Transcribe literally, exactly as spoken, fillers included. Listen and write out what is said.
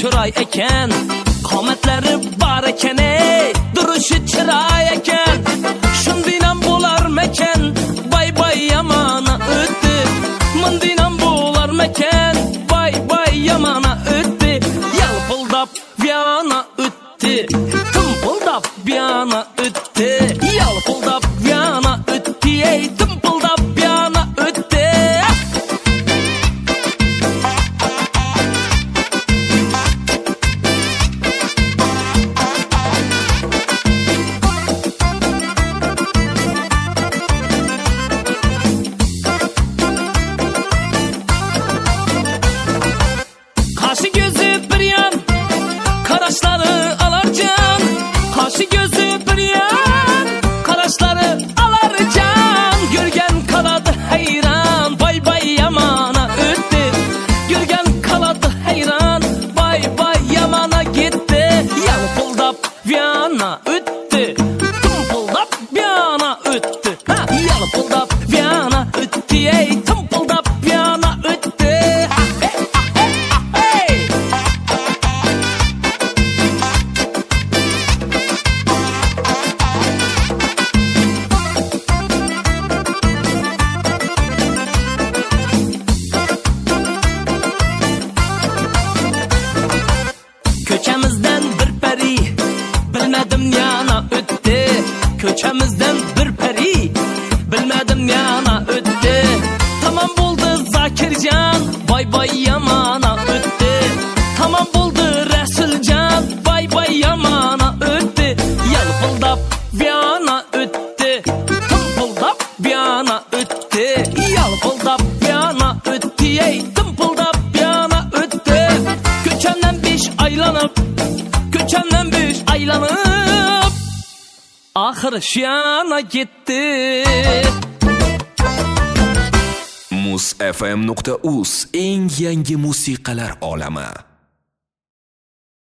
chiroy ekan, qomatlari bor ekan, ey durishi chiroy ekan. Shundinam bo'larmikan, bay bay yamana o'tdi. Mundinam bo'larmikan, bay bay yamana o'tdi. Yalpildab yana o'tdi, timpildab yana o'tdi. Yalpildab yana o'tdi, ey timpildab yana o'tdi. Qashi gözü bir yan, qarashlari alarjan. Qashi gözü bir yan, qarashlari alarjan. Görgan qaladi hayron, bay bay yamana o'tdi. Görgan qaladi hayron, bay bay yamana ketdi. Yalpildab yana o'tdi, timpildab yana o'tdi. Ha, yalpildab yana o'tdi, ey timpildab yana o'tdi. Ko'chamizdan bir pari, bilmadim yana o'tdi. Ko'chamizdan bir pari, bilmadim yana o'tdi. Tamam bo'ldi Zakirjon, bay bay yamana o'tdi. Tamam bo'ldi Rasuljon, bay bay yamana o'tdi. Yalpildab yana o'tdi, timpildab yana o'tdi. Yalpildab yana o'tdi, ey timpildab yana o'tdi. Ko'chamdan besh aylanib, ko'chamdan besh aylanib, oxiri yana ketdi. muz f m nuqta uz eng yangi musiqalar olami.